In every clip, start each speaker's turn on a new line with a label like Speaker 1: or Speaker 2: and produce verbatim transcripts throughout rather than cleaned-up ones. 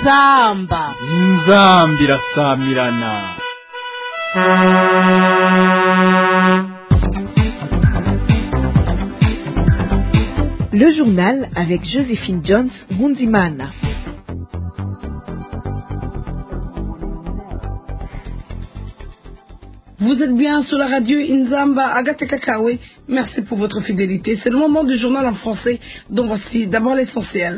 Speaker 1: inzamba
Speaker 2: inzamba irasamirana.
Speaker 3: Le journal avec Joséphine Jones Mundimana.
Speaker 4: Vous êtes bien sur la radio Inzamba Agathe Kakawe. Merci pour votre fidélité. C'est le moment du journal en français, dont voici d'abord l'essentiel.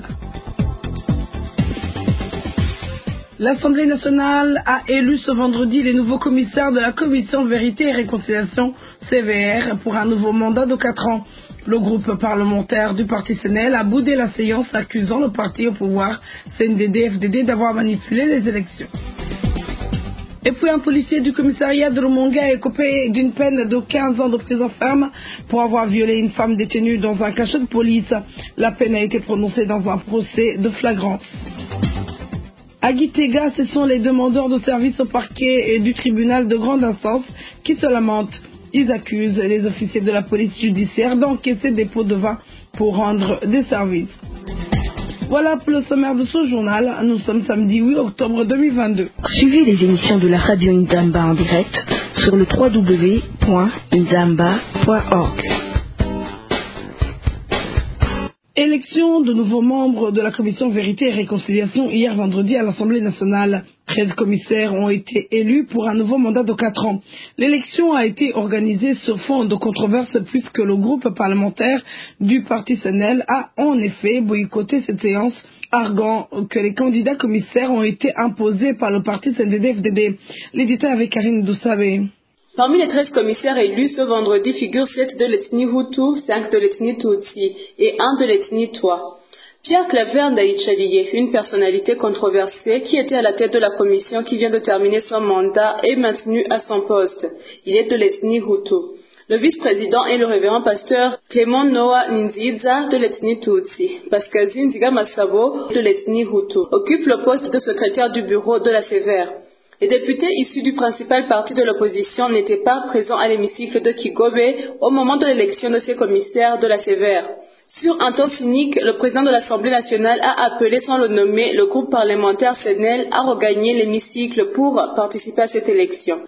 Speaker 4: L'Assemblée nationale a élu ce vendredi les nouveaux commissaires de la Commission Vérité et Réconciliation C V R pour un nouveau mandat de quatre ans. Le groupe parlementaire du Parti C N L a boudé la séance accusant le parti au pouvoir C N D D F D D d'avoir manipulé les élections. Et puis un policier du commissariat de Rumonge est coupé d'une peine de quinze ans de prison ferme pour avoir violé une femme détenue dans un cachot de police. La peine a été prononcée dans un procès de flagrance. À Gitega, ce sont les demandeurs de services au parquet et du tribunal de grande instance qui se lamentent. Ils accusent les officiers de la police judiciaire d'encaisser des pots de vin pour rendre des services. Voilà pour le sommaire de ce journal. Nous sommes samedi huit octobre deux mille vingt-deux.
Speaker 3: Suivez les émissions de la radio Inzamba en direct sur le w w w point inzamba point org.
Speaker 4: Élection de nouveaux membres de la Commission Vérité et Réconciliation hier vendredi à l'Assemblée nationale. treize commissaires ont été élus pour un nouveau mandat de quatre ans. L'élection a été organisée sur fond de controverse puisque le groupe parlementaire du Parti C N L a en effet boycotté cette séance, arguant que les candidats commissaires ont été imposés par le Parti C N D D F D D. L'éditeur avec Karine Doussabé.
Speaker 5: Parmi les treize commissaires élus ce vendredi figurent sept de l'ethnie Hutu, cinq de l'ethnie Tutsi et un de l'ethnie Twa. Pierre Claver Ndaïchaliye, une personnalité controversée qui était à la tête de la commission qui vient de terminer son mandat, est maintenu à son poste. Il est de l'ethnie Hutu. Le vice-président est le révérend pasteur Clément Noah Nziza de l'ethnie Tutsi. Pascal Zinziga Massabo de l'ethnie Hutu occupe le poste de secrétaire du bureau de la C V R. Les députés issus du principal parti de l'opposition n'étaient pas présents à l'hémicycle de Kigobe au moment de l'élection de ces commissaires de la C V R. Sur un ton cynique, le président de l'Assemblée nationale a appelé sans le nommer le groupe parlementaire C N L à regagner l'hémicycle pour participer à cette élection.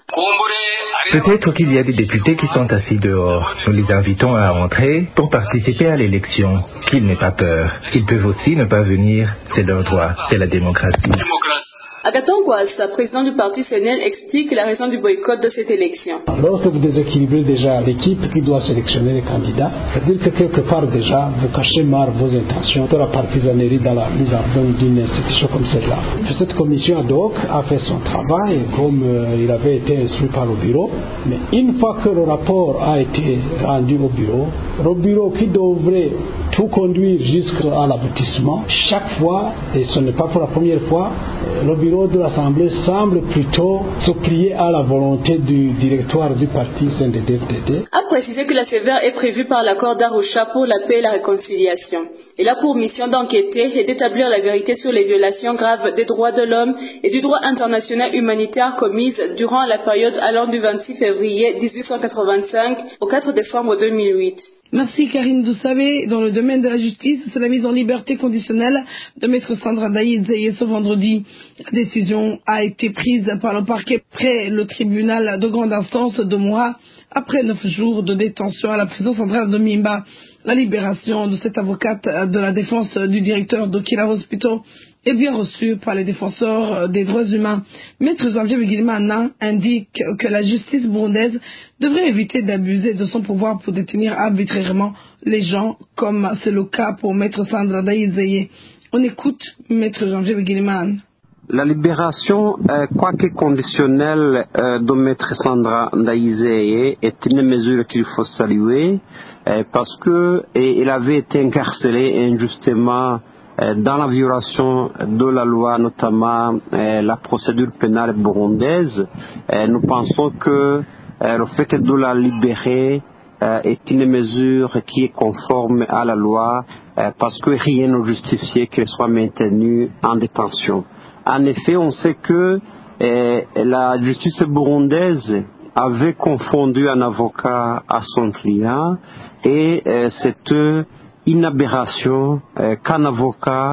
Speaker 6: Peut-être qu'il y a des députés qui sont assis dehors. Nous les invitons à entrer pour participer à l'élection. Qu'ils n'aient pas peur. Ils peuvent aussi ne pas venir. C'est leur droit. C'est la démocratie.
Speaker 5: Agathon Kouassa, président du parti C N L, explique la raison du boycott de cette élection.
Speaker 7: Lorsque vous déséquilibrez déjà l'équipe qui doit sélectionner les candidats, c'est-à-dire que quelque part déjà, vous cachez mal vos intentions de la partisanerie dans la mise en œuvre d'une institution comme celle-là. Cette commission ad hoc a fait son travail comme euh, il avait été instruit par le bureau, mais une fois que le rapport a été rendu au bureau, le bureau qui devrait tout conduire jusqu'à l'aboutissement, chaque fois, et ce n'est pas pour la première fois, le bureau de l'Assemblée semble plutôt se plier à la volonté du directoire du parti C N D D F D D.
Speaker 5: A précisé que la C V R est prévue par l'accord d'Arusha pour la paix et la réconciliation. Elle a pour mission d'enquêter et d'établir la vérité sur les violations graves des droits de l'homme et du droit international humanitaire commises durant la période allant du vingt-six février mille huit cent quatre-vingt-cinq au quatre décembre deux mille huit.
Speaker 4: Merci Karine Doussabé. Dans le domaine de la justice, c'est la mise en liberté conditionnelle de maître Sandra Ndaïzeye ce vendredi. La décision a été prise par le parquet près le tribunal de grande instance de Moura après neuf jours de détention à la prison centrale de Mimba. La libération de cette avocate de la défense du directeur de Kila Hospital est bien reçue par les défenseurs des droits humains. Maître Janvier Bigilmana indique que la justice burundaise devrait éviter d'abuser de son pouvoir pour détenir arbitrairement les gens, comme c'est le cas pour Maître Sandra Ndaïzeye. On écoute Maître Janvier Bigilmana.
Speaker 8: La libération, euh, quoique conditionnelle, euh, de Maître Sandra Ndaïzeye est une mesure qu'il faut saluer euh, parce que et, elle avait été incarcérée injustement euh, dans la violation de la loi, notamment euh, la procédure pénale burundaise. Euh, nous pensons que euh, le fait de la libérer euh, est une mesure qui est conforme à la loi euh, parce que rien ne justifiait qu'elle soit maintenue en détention. En effet, on sait que eh, la justice burundaise avait confondu un avocat à son client et eh, c'est une aberration eh, qu'un avocat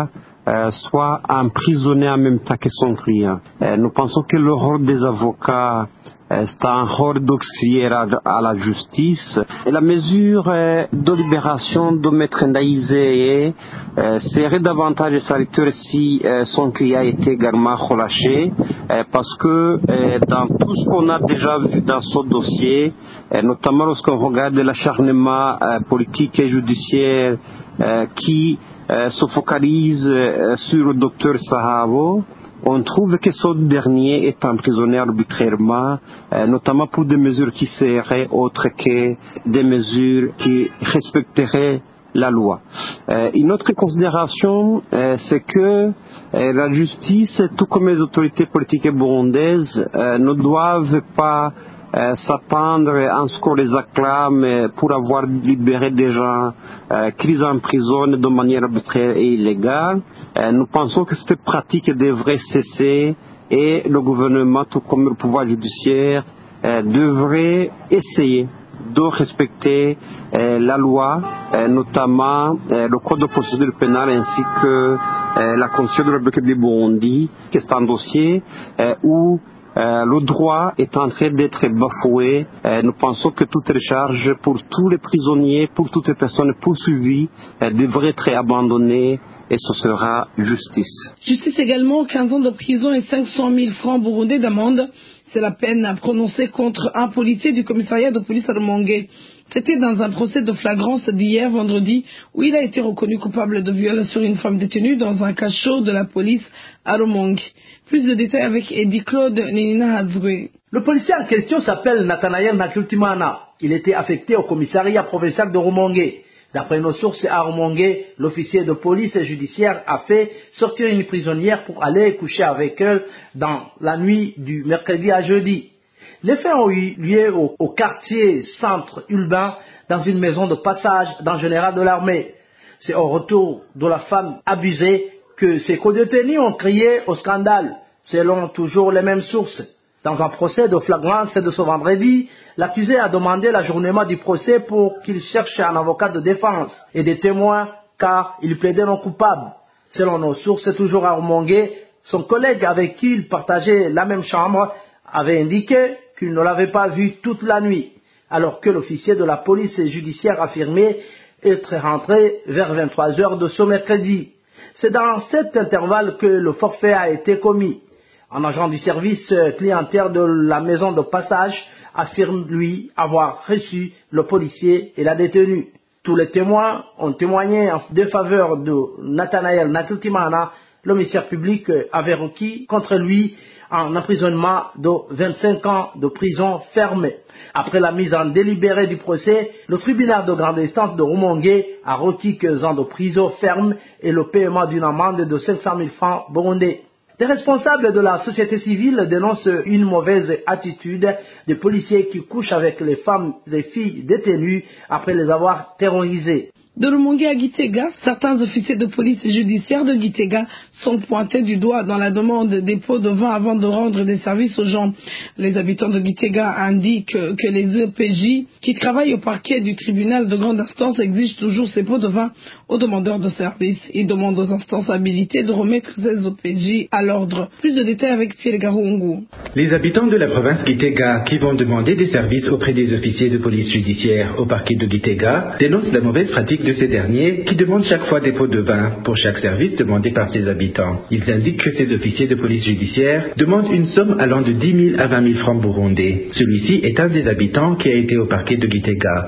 Speaker 8: euh, soit emprisonné en même temps que son client. Euh, nous pensons que le rôle des avocats euh, c'est un rôle d'auxiliaire à, à la justice. Et la mesure euh, de libération de Maître Ndaïsé euh, serait davantage salutaire si euh, son client était également relâché, euh, parce que euh, dans tout ce qu'on a déjà vu dans ce dossier, euh, notamment lorsqu'on regarde l'acharnement euh, politique et judiciaire euh, qui euh, se focalise euh, sur le docteur Sahabo, on trouve que ce dernier est emprisonné arbitrairement, euh, notamment pour des mesures qui seraient autres que des mesures qui respecteraient la loi. Euh, une autre considération, euh, c'est que euh, la justice, tout comme les autorités politiques burundaises, euh, ne doivent pas euh, s'attendre à ce qu'on les acclame pour avoir libéré des gens euh, qui les emprisonnent de manière arbitraire et illégale. Euh, nous pensons que cette pratique devrait cesser et le gouvernement, tout comme le pouvoir judiciaire, euh, devrait essayer de respecter euh, la loi, euh, notamment euh, le code de procédure pénale ainsi que euh, la constitution de la République du Burundi, qui est un dossier euh, où euh, le droit est en train d'être bafoué. Euh, nous pensons que toute recharge pour tous les prisonniers, pour toutes les personnes poursuivies, euh, devrait être abandonnée. Et ce sera justice.
Speaker 4: Justice également, quinze ans de prison et cinq cent mille francs burundais d'amende. C'est la peine prononcée contre un policier du commissariat de police à Rumongue. C'était dans un procès de flagrance d'hier vendredi où il a été reconnu coupable de viol sur une femme détenue dans un cachot de la police à Rumongue. Plus de détails avec Eddie Claude Nina Hadzwe.
Speaker 1: Le policier en question s'appelle Nathanaël Nakultimana. Il était affecté au commissariat provincial de Rumongue. D'après nos sources à Rumongue, l'officier de police judiciaire a fait sortir une prisonnière pour aller coucher avec elle dans la nuit du mercredi à jeudi. Les faits ont eu lieu au, au quartier centre urbain dans une maison de passage d'un général de l'armée. C'est au retour de la femme abusée que ses co-détenus ont crié au scandale, selon toujours les mêmes sources. Dans un procès de flagrance de ce vendredi, l'accusé a demandé l'ajournement du procès pour qu'il cherche un avocat de défense et des témoins car il plaidait non coupable. Selon nos sources, toujours à Rumongue, son collègue avec qui il partageait la même chambre avait indiqué qu'il ne l'avait pas vu toute la nuit, alors que l'officier de la police judiciaire affirmait être rentré vers vingt-trois heures de ce mercredi. C'est dans cet intervalle que le forfait a été commis. Un agent du service clientèle de la maison de passage affirme, lui, avoir reçu le policier et la détenue. Tous les témoins ont témoigné en défaveur de Nathanaël Nakultimana. Le ministère public avait requis contre lui un emprisonnement de vingt-cinq ans de prison ferme. Après la mise en délibéré du procès, le tribunal de grande instance de Rumongue a requis quinze ans de prison ferme et le paiement d'une amende de cinq cent mille francs burundais. Les responsables de la société civile dénoncent une mauvaise attitude des policiers qui couchent avec les femmes et filles détenues après les avoir terrorisées.
Speaker 4: De Rumongue à Gitega, certains officiers de police judiciaire de Gitega sont pointés du doigt dans la demande de dépôt de vin avant de rendre des services aux gens. Les habitants de Gitega indiquent que les E P J qui travaillent au parquet du tribunal de grande instance exigent toujours ces pots de vin aux demandeurs de services. Ils demandent aux instances habilitées de remettre ces O P J à l'ordre. Plus de détails avec Pierre Garoungu.
Speaker 6: Les habitants de la province Gitega qui vont demander des services auprès des officiers de police judiciaire au parquet de Gitega dénoncent la mauvaise pratique de ces derniers qui demandent chaque fois des pots de vin pour chaque service demandé par ses habitants. Ils indiquent que ces officiers de police judiciaire demandent une somme allant de dix mille à vingt mille francs burundais. Celui-ci est un des habitants qui a été au parquet de Gitega.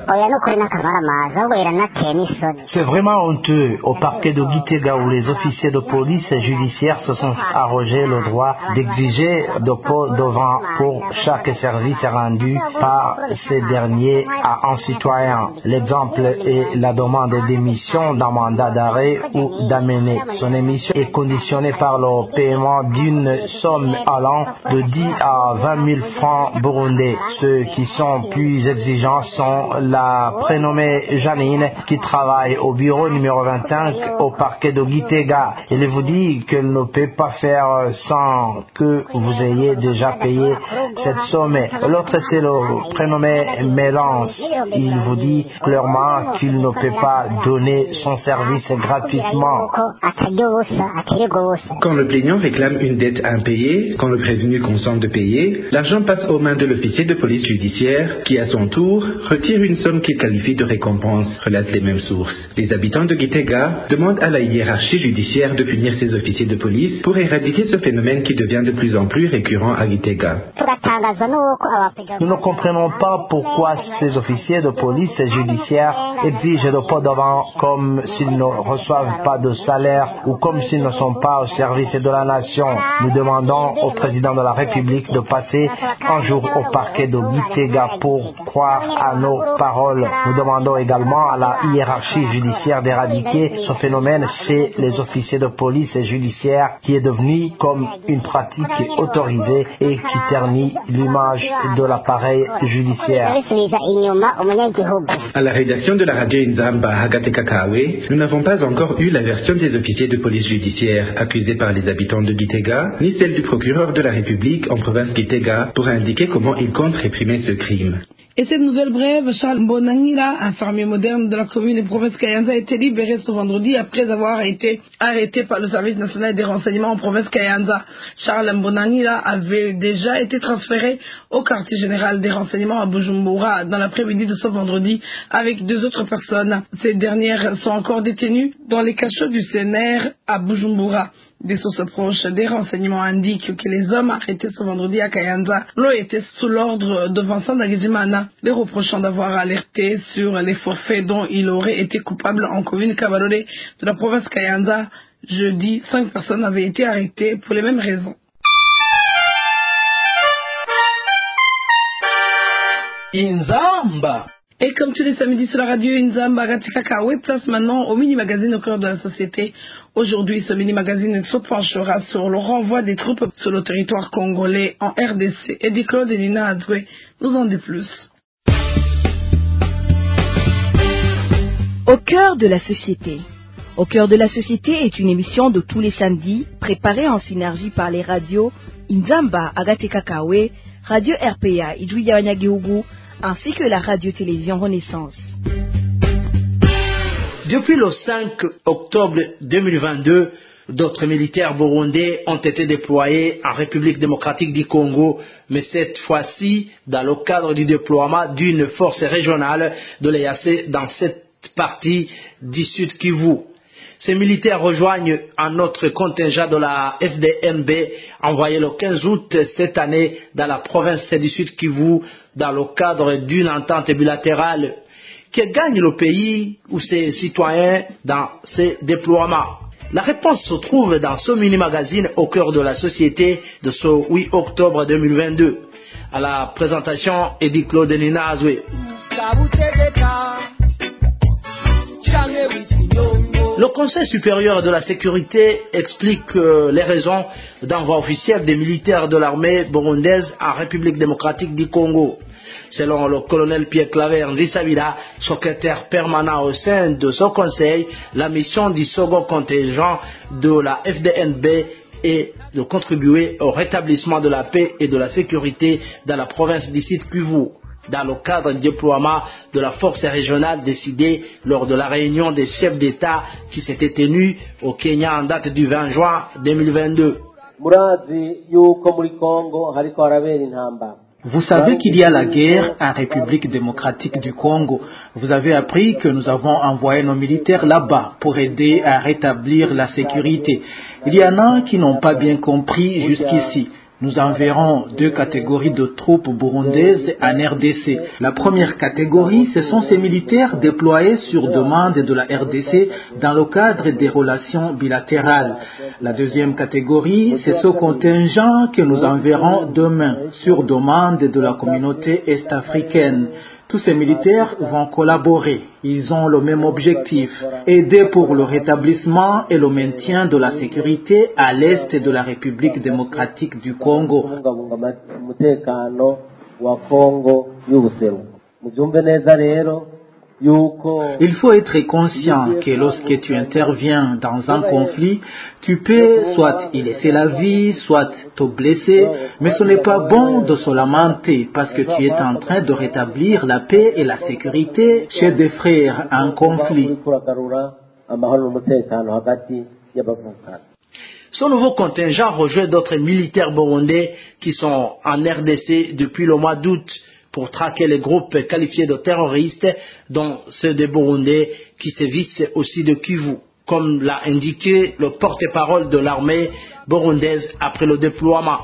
Speaker 9: C'est vraiment honteux au parquet de Gitega où les officiers de police judiciaire se sont arrogés le droit d'exiger de pots de vin pour chaque service rendu par ces derniers à un citoyen. L'exemple est la demande d'émission d'un mandat d'arrêt ou d'amener. Son émission est conditionnée par le paiement d'une somme allant de dix à vingt mille francs burundais. Ceux qui sont plus exigeants sont la prénommée Janine qui travaille au bureau numéro vingt-cinq au parquet de Gitega. Elle vous dit qu'elle ne peut pas faire sans que vous ayez déjà payé cette somme. L'autre c'est le prénommé Mélance. Il vous dit clairement qu'il ne peut pas doit donner son service gratuitement.
Speaker 6: Quand le plaignant réclame une dette impayée, quand le prévenu consent de payer, l'argent passe aux mains de l'officier de police judiciaire qui, à son tour, retire une somme qu'il qualifie de récompense, relatent les mêmes sources. Les habitants de Gitega demandent à la hiérarchie judiciaire de punir ces officiers de police pour éradiquer ce phénomène qui devient de plus en plus récurrent à Gitega.
Speaker 9: Nous ne comprenons pas pourquoi ces officiers de police judiciaire exigent le pot d'avant comme s'ils ne reçoivent pas de salaire ou comme s'ils ne sont pas au service de la nation. Nous demandons au président de la République de passer un jour au parquet de Gitega pour croire à nos paroles. Nous demandons également à la hiérarchie judiciaire d'éradiquer ce phénomène chez les officiers de police judiciaire qui est devenu comme une pratique autorisée et qui ternit l'image de l'appareil judiciaire.
Speaker 6: À la rédaction de la radio Inzamba Hagatekakawe, nous n'avons pas encore eu la version des officiers de police judiciaire accusés par les habitants de Gitega, ni celle du procureur de la République en province Gitega pour indiquer comment il compte réprimer ce crime.
Speaker 4: Et cette nouvelle brève, Charles Mbonangira, infirmier moderne de la commune et province Kayanza, a été libéré ce vendredi après avoir été arrêté par le service national des renseignements en province Kayanza. Charles Mbonangira avait déjà été transféré au quartier général des renseignements à Bujumbura dans l'après-midi de ce vendredi avec deux autres personnes. Ces dernières sont encore détenues dans les cachots du C N R à Bujumbura. Des sources proches des renseignements indiquent que les hommes arrêtés ce vendredi à Kayanza l'ont été sous l'ordre de Vincent Ndagijimana, les reprochant d'avoir alerté sur les forfaits dont il aurait été coupable en commune Kabarore de la province Kayanza. Jeudi, cinq personnes avaient été arrêtées pour les mêmes raisons.
Speaker 1: Inzamba.
Speaker 4: Et comme tous les samedis sur la radio Inzamba Hagatekakawe, place maintenant au mini-magazine au cœur de la société. Aujourd'hui, ce mini-magazine se penchera sur le renvoi des troupes sur le territoire congolais en R D C. Et Claude et Nina Adoué nous en dit plus.
Speaker 3: Au cœur de la société. Au cœur de la société est une émission de tous les samedis, préparée en synergie par les radios Inzamba Hagatekakawe, Radio R P A Idouya Wanyagihugu, ainsi que la radio-télévision Renaissance.
Speaker 1: Depuis le cinq octobre deux mille vingt-deux, d'autres militaires burundais ont été déployés en République démocratique du Congo, mais cette fois-ci dans le cadre du déploiement d'une force régionale de l'E A C dans cette partie du Sud Kivu. Ces militaires rejoignent un autre contingent de la F D N B envoyé le quinze août cette année dans la province du Sud Kivu dans le cadre d'une entente bilatérale qui gagne le pays ou ses citoyens dans ces déploiements. La réponse se trouve dans ce mini-magazine au cœur de la société de ce huit octobre deux mille vingt-deux. À la présentation, Eddie Claude Nina Azoué. Le Conseil supérieur de la sécurité explique euh, les raisons d'envoi officiel des militaires de l'armée burundaise en République démocratique du Congo. Selon le colonel Pierre Claver Ndisabira, secrétaire permanent au sein de ce conseil, la mission du second contingent de la F D N B est de contribuer au rétablissement de la paix et de la sécurité dans la province du Sud Kivu, dans le cadre du déploiement de la force régionale décidée lors de la réunion des chefs d'État qui s'était tenue au Kenya en date du vingt juin deux mille vingt-deux.
Speaker 2: Vous savez qu'il y a la guerre en République démocratique du Congo. Vous avez appris que nous avons envoyé nos militaires là-bas pour aider à rétablir la sécurité. Il y en a qui n'ont pas bien compris jusqu'ici. Nous enverrons deux catégories de troupes burundaises en R D C. La première catégorie, ce sont ces militaires déployés sur demande de la R D C dans le cadre des relations bilatérales. La deuxième catégorie, c'est ce contingent que nous enverrons demain sur demande de la communauté est-africaine. Tous ces militaires vont collaborer. Ils ont le même objectif, aider pour le rétablissement et le maintien de la sécurité à l'est de la République démocratique du Congo. Il faut être conscient que lorsque tu interviens dans un conflit, tu peux soit y laisser la vie, soit te blesser, mais ce n'est pas bon de se lamenter parce que tu es en train de rétablir la paix et la sécurité chez des frères en conflit.
Speaker 1: Ce nouveau contingent rejoint d'autres militaires burundais qui sont en R D C depuis le mois d'août pour traquer les groupes qualifiés de terroristes, dont ceux des Burundais qui sévissent aussi de Kivu, comme l'a indiqué le porte-parole de l'armée burundaise après le déploiement.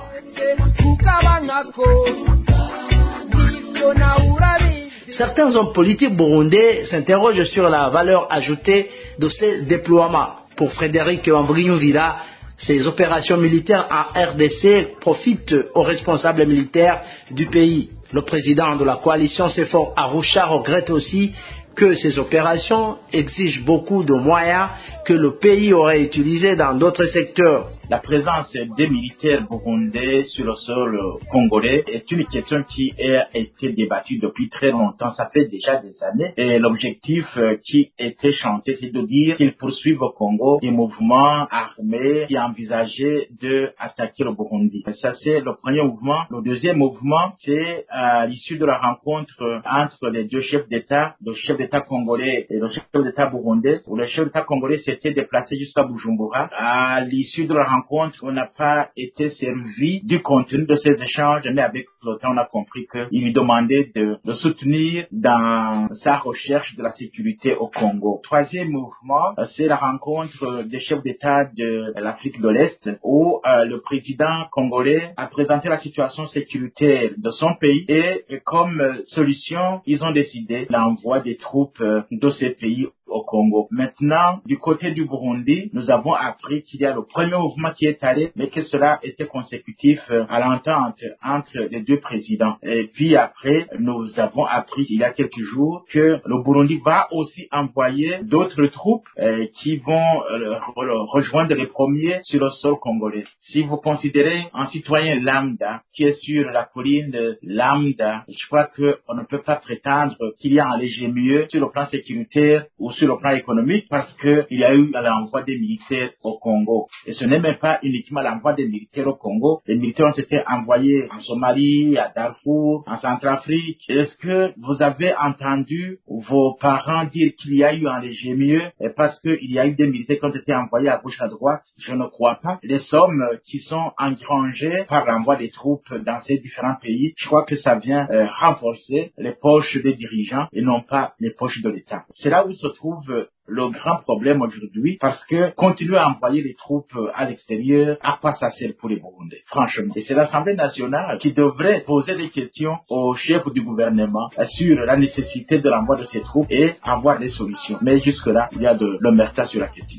Speaker 1: Certains hommes politiques burundais s'interrogent sur la valeur ajoutée de ces déploiements. Pour Frédéric Wambrinyouvira, ces opérations militaires en R D C profitent aux responsables militaires du pays. Le président de la coalition Sefor Arusha regrette aussi que ces opérations exigent beaucoup de moyens que le pays aurait utilisés dans d'autres secteurs.
Speaker 10: La présence des militaires burundais sur le sol congolais est une question qui a été débattue depuis très longtemps. Ça fait déjà des années. Et l'objectif qui était chanté, c'est de dire qu'ils poursuivent au Congo des mouvements armés qui envisageaient d'attaquer le Burundi. Ça, c'est le premier mouvement. Le deuxième mouvement, c'est à l'issue de la rencontre entre les deux chefs d'État, le chef d'État congolais et le chef d'État burundais, où le chef d'État congolais s'était déplacé jusqu'à Bujumbura. À l'issue de la rencontre, on n'a pas été servi du contenu de ces échanges, mais avec le temps, on a compris qu'il lui demandait de le soutenir dans sa recherche de la sécurité au Congo. Troisième mouvement, c'est la rencontre des chefs d'État de l'Afrique de l'Est, où euh, le président congolais a présenté la situation sécuritaire de son pays et, et comme euh, solution, ils ont décidé l'envoi des troupes euh, de ces pays au Congo. Maintenant, du côté du Burundi, nous avons appris qu'il y a le premier mouvement qui est allé, mais que cela était consécutif à l'entente entre les deux présidents. Et puis après, nous avons appris il y a quelques jours que le Burundi va aussi envoyer d'autres troupes euh, qui vont euh, rejoindre les premiers sur le sol congolais. Si vous considérez un citoyen lambda qui est sur la colline lambda, je crois qu'on ne peut pas prétendre qu'il y a un léger mieux sur le plan sécuritaire ou sur le plan économique parce qu'il y a eu l'envoi des militaires au Congo. Et ce n'est même pas uniquement l'envoi des militaires au Congo. Les militaires ont été envoyés en Somalie, à Darfour, en Centrafrique. Est-ce que vous avez entendu vos parents dire qu'il y a eu un léger mieux parce qu'il y a eu des militaires qui ont été envoyés à gauche à droite? Je ne crois pas. Les sommes qui sont engrangées par l'envoi des troupes dans ces différents pays, je crois que ça vient euh, renforcer les poches des dirigeants et non pas les poches de l'État. C'est là où se trouve le grand problème aujourd'hui, parce que continuer à envoyer les troupes à l'extérieur, à quoi ça sert pour les Burundais, franchement. Et c'est l'Assemblée nationale qui devrait poser des questions au chef du gouvernement sur la nécessité de l'envoi de ces troupes et avoir des solutions. Mais jusque-là, il y a de l'omerta sur la question.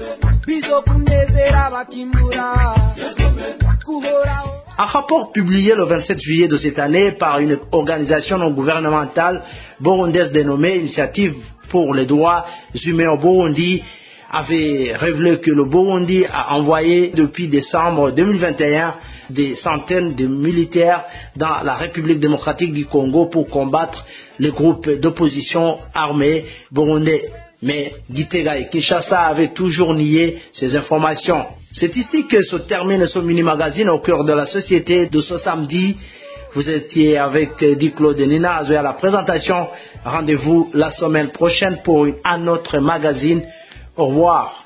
Speaker 1: Un rapport publié le vingt-sept juillet de cette année par une organisation non gouvernementale burundaise dénommée Initiative pour les droits humains au Burundi avait révélé que le Burundi a envoyé depuis décembre deux mille vingt et un des centaines de militaires dans la République démocratique du Congo pour combattre les groupes d'opposition armés burundais. Mais Gitega et Kinshasa avaient toujours nié ces informations. C'est ici que se termine ce mini-magazine au cœur de la société de ce samedi. Vous étiez avec Diclo de Nina à la présentation. Rendez-vous la semaine prochaine pour un autre magazine. Au revoir.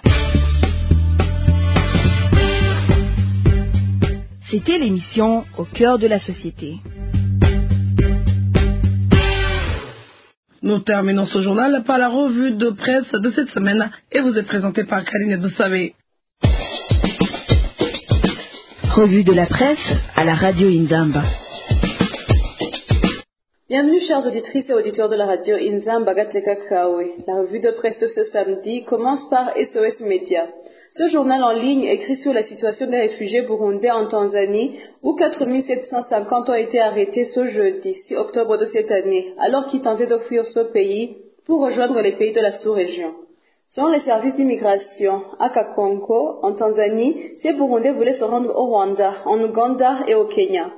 Speaker 3: C'était l'émission Au cœur de la société.
Speaker 4: Nous terminons ce journal par la revue de presse de cette semaine et vous est présentée par Karine Dossavé.
Speaker 3: Revue de la presse à la radio Inzamba.
Speaker 5: Bienvenue chers auditrices et auditeurs de la radio Inzamba Gatleka Kawe. La revue de presse de ce samedi commence par S O S Média. Ce journal en ligne écrit sur la situation des réfugiés burundais en Tanzanie où quatre mille sept cent cinquante ont été arrêtés ce jeudi six octobre de cette année alors qu'ils tentaient de fuir ce pays pour rejoindre les pays de la sous-région. Selon les services d'immigration à Kakonko, en Tanzanie, ces Burundais voulaient se rendre au Rwanda, en Ouganda et au Kenya.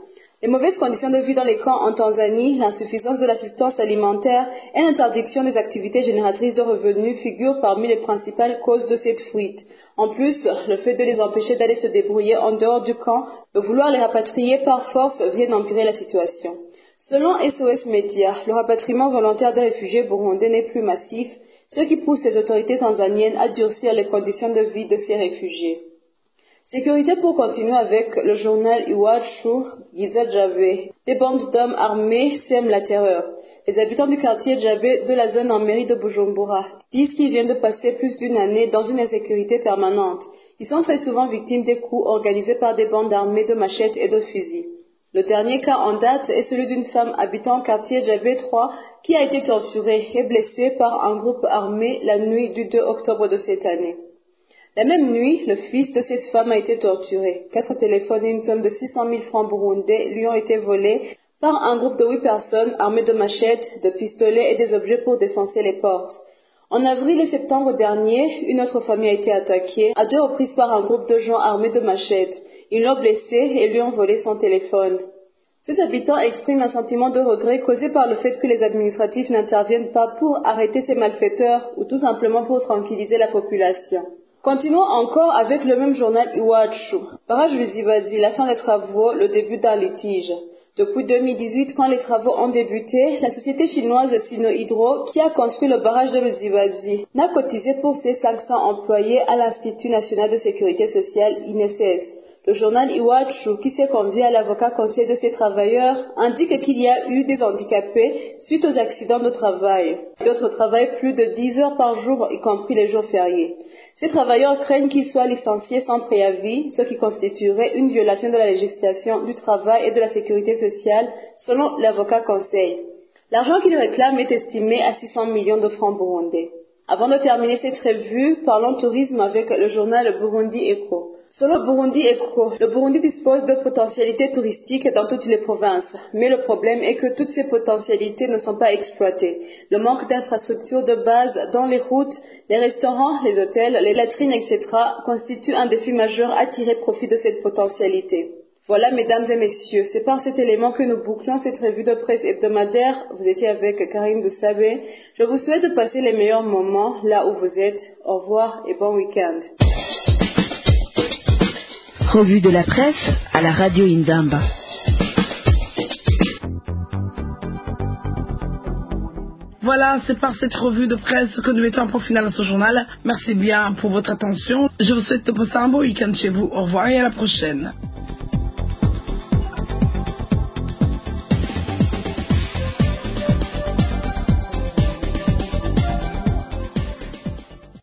Speaker 5: Les mauvaises conditions de vie dans les camps en Tanzanie, l'insuffisance de l'assistance alimentaire et l'interdiction des activités génératrices de revenus figurent parmi les principales causes de cette fuite. En plus, le fait de les empêcher d'aller se débrouiller en dehors du camp, de vouloir les rapatrier par force viennent empirer la situation. Selon S O S Média, le rapatriement volontaire des réfugiés burundais n'est plus massif, ce qui pousse les autorités tanzaniennes à durcir les conditions de vie de ces réfugiés. Sécurité pour continuer avec le journal Iwachu, Giza Djabé. Des bandes d'hommes armés sèment la terreur. Les habitants du quartier Djabé de la zone en mairie de Bujumbura disent qu'ils viennent de passer plus d'une année dans une insécurité permanente. Ils sont très souvent victimes des coups organisés par des bandes armées de machettes et de fusils. Le dernier cas en date est celui d'une femme habitant au quartier Djabé trois qui a été torturée et blessée par un groupe armé la nuit du deux octobre de cette année. La même nuit, le fils de cette femme a été torturé. Quatre téléphones et une somme de six cent mille francs burundais lui ont été volés par un groupe de huit personnes armées de machettes, de pistolets et des objets pour défoncer les portes. En avril et septembre dernier, une autre famille a été attaquée à deux reprises par un groupe de gens armés de machettes. Ils l'ont blessé et lui ont volé son téléphone. Cet habitant exprime un sentiment de regret causé par le fait que les administratifs n'interviennent pas pour arrêter ces malfaiteurs ou tout simplement pour tranquilliser la population. Continuons encore avec le même journal Iwachu. Barrage Luzibazi, la fin des travaux, le début d'un litige. Depuis deux mille dix-huit, quand les travaux ont débuté, la société chinoise Sino-Hydro, qui a construit le barrage de Luzibazi, n'a cotisé pour ses cinq cents employés à l'Institut national de sécurité sociale I N S S. Le journal Iwachu, qui s'est convié à l'avocat conseil de ces travailleurs, indique qu'il y a eu des handicapés suite aux accidents de travail. D'autres travaillent plus de dix heures par jour, y compris les jours fériés. Ces travailleurs craignent qu'ils soient licenciés sans préavis, ce qui constituerait une violation de la législation du travail et de la sécurité sociale, selon l'avocat conseil. L'argent qu'ils réclament est estimé à six cents millions de francs burundais. Avant de terminer cette revue, parlons tourisme avec le journal Burundi Echo. Selon Burundi Echo, le Burundi dispose de potentialités touristiques dans toutes les provinces, mais le problème est que toutes ces potentialités ne sont pas exploitées. Le manque d'infrastructures de base dans les routes, les restaurants, les hôtels, les latrines, et cetera constitue un défi majeur à tirer profit de cette potentialité. Voilà, mesdames et messieurs, c'est par cet élément que nous bouclons cette revue de presse hebdomadaire. Vous étiez avec Karine Doussabé. Je vous souhaite de passer les meilleurs moments là où vous êtes. Au revoir et bon week-end.
Speaker 3: Revue de la presse à la radio Inzamba.
Speaker 4: Voilà, c'est par cette revue de presse que nous mettons un point final à ce journal. Merci bien pour votre attention. Je vous souhaite de passer un beau week-end chez vous. Au revoir et à la prochaine.